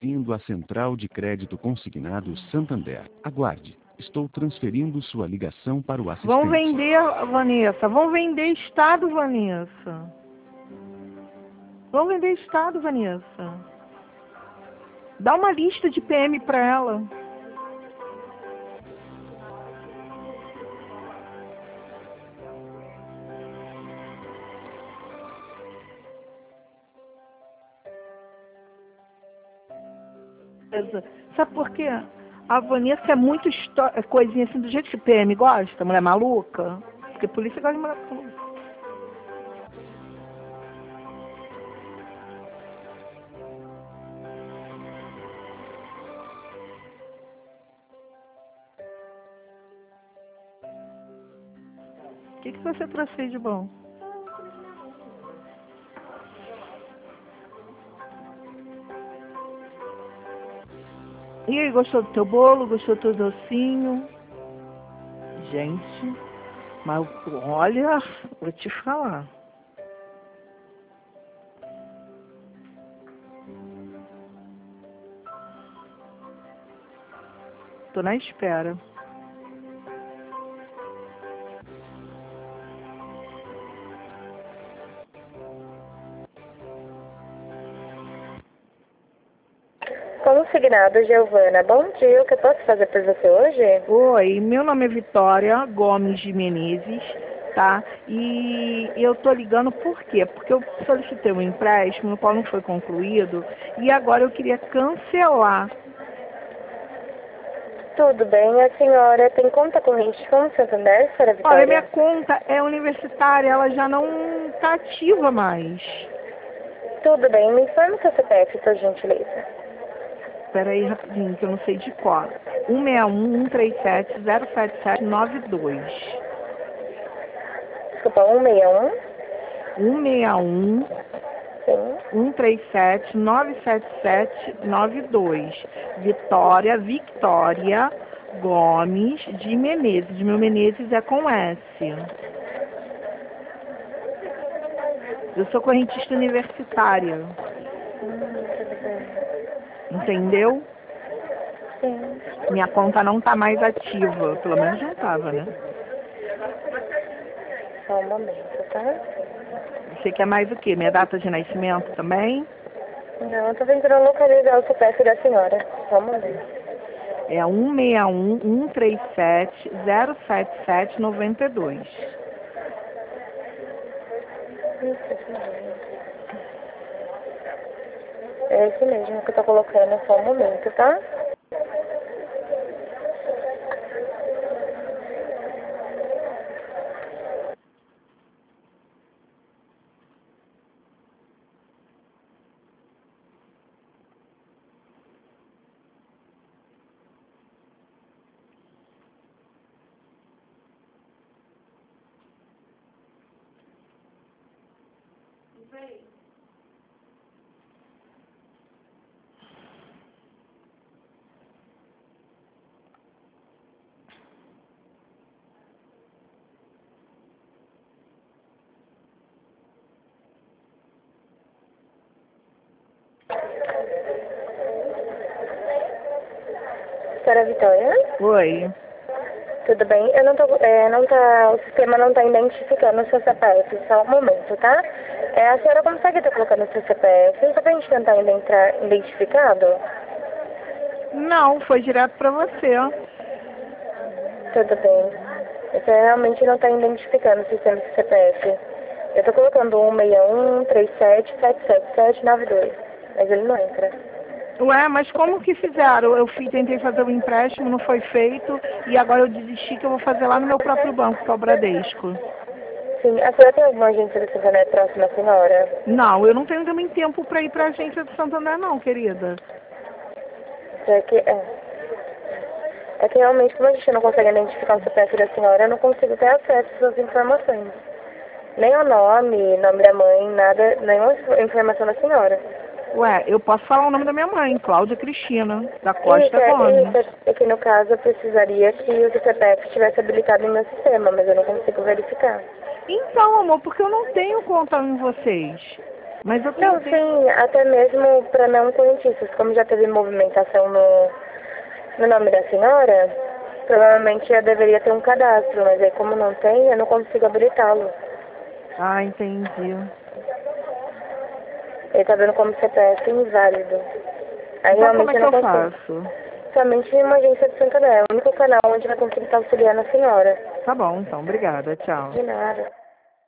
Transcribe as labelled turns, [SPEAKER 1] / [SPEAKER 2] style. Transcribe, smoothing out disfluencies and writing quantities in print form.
[SPEAKER 1] Indo à Central de Crédito Consignado Santander. Aguarde. Estou transferindo sua ligação para o assistente.
[SPEAKER 2] Vão vender, Vanessa. Vão vender estado, Vanessa. Vão vender estado, Vanessa. Dá uma lista de PM para ela. Sabe por quê? A Vanessa é muito coisinha assim, do jeito que o PM gosta, mulher maluca. Porque a polícia gosta de mulher maluca. O que você trouxe aí de bom? E aí, gostou do teu bolo? Gostou do teu docinho? Gente, mas olha, vou te falar. Tô na espera.
[SPEAKER 3] Consignado, Giovana. Bom dia, o que eu posso fazer por você hoje?
[SPEAKER 2] Oi, meu nome é Vitória Gomes de Menezes, tá? E eu tô ligando por quê? Porque eu solicitei um empréstimo, o qual não foi concluído, e agora eu queria cancelar.
[SPEAKER 3] Tudo bem, a senhora tem conta corrente com o Santander, senhora Vitória?
[SPEAKER 2] Olha, minha conta é universitária, ela já não tá ativa mais.
[SPEAKER 3] Tudo bem, me informe o seu CPF, por gentileza.
[SPEAKER 2] Espera aí rapidinho, que eu não sei de cor. 161-137-07792.
[SPEAKER 3] Desculpa, 161?
[SPEAKER 2] 161
[SPEAKER 3] Sim.
[SPEAKER 2] 137-97792. Victória Gomes de Menezes. Meu Menezes é com S. Eu sou correntista universitária.
[SPEAKER 3] Tudo bem.
[SPEAKER 2] Entendeu?
[SPEAKER 3] Sim.
[SPEAKER 2] Minha conta não tá mais ativa. Pelo menos não tava, né?
[SPEAKER 3] Só um momento, tá?
[SPEAKER 2] Você quer mais o quê? Minha data de nascimento também?
[SPEAKER 3] Não, eu tô tentando localizar o CPF da senhora. Só um momento.
[SPEAKER 2] É 161-137-07792.
[SPEAKER 3] É esse mesmo que eu tô colocando, só um momento, tá? Senhora Vitória?
[SPEAKER 2] Oi.
[SPEAKER 3] Tudo bem? Eu não tô, o sistema não tá identificando o seu CPF, só um momento, tá? A senhora consegue estar colocando o seu CPF só pra gente tentar entrar identificado?
[SPEAKER 2] Não, foi direto pra você.
[SPEAKER 3] Tudo bem. Você realmente não tá identificando o sistema do CPF. Eu tô colocando 161-37-77792, mas ele não entra.
[SPEAKER 2] Ué, mas como que fizeram? Tentei fazer o empréstimo, não foi feito, e agora eu desisti que eu vou fazer lá no meu próprio banco, que é o Bradesco.
[SPEAKER 3] Sim, a senhora tem alguma agência do Santander próxima à senhora?
[SPEAKER 2] Não, eu não tenho também tempo para ir para a agência do Santander não, querida.
[SPEAKER 3] É que realmente, como a gente não consegue identificar o CPF da senhora, eu não consigo ter acesso às suas informações. Nem o nome da mãe, nada, nenhuma informação da senhora.
[SPEAKER 2] Ué, eu posso falar o nome da minha mãe, Cláudia Cristina, da Costa Gomes.
[SPEAKER 3] É que no caso eu precisaria que o CPF estivesse habilitado no meu sistema, mas eu não consigo verificar.
[SPEAKER 2] Então, amor, porque eu não tenho conta em vocês. Mas eu
[SPEAKER 3] Não,
[SPEAKER 2] tentei...
[SPEAKER 3] sim, até mesmo para não correntistas, como já teve movimentação no nome da senhora, provavelmente já deveria ter um cadastro, mas aí como não tem, eu não consigo habilitá-lo.
[SPEAKER 2] Ah, entendi.
[SPEAKER 3] Ele tá vendo como CPF inválido. Aí
[SPEAKER 2] Então como
[SPEAKER 3] realmente
[SPEAKER 2] é
[SPEAKER 3] eu
[SPEAKER 2] que
[SPEAKER 3] não
[SPEAKER 2] eu
[SPEAKER 3] consigo.
[SPEAKER 2] faço?
[SPEAKER 3] Somente em uma agência de Santander, é o único canal onde vai conseguir estar auxiliando a senhora.
[SPEAKER 2] Tá bom, então. Obrigada. Tchau.
[SPEAKER 3] De nada.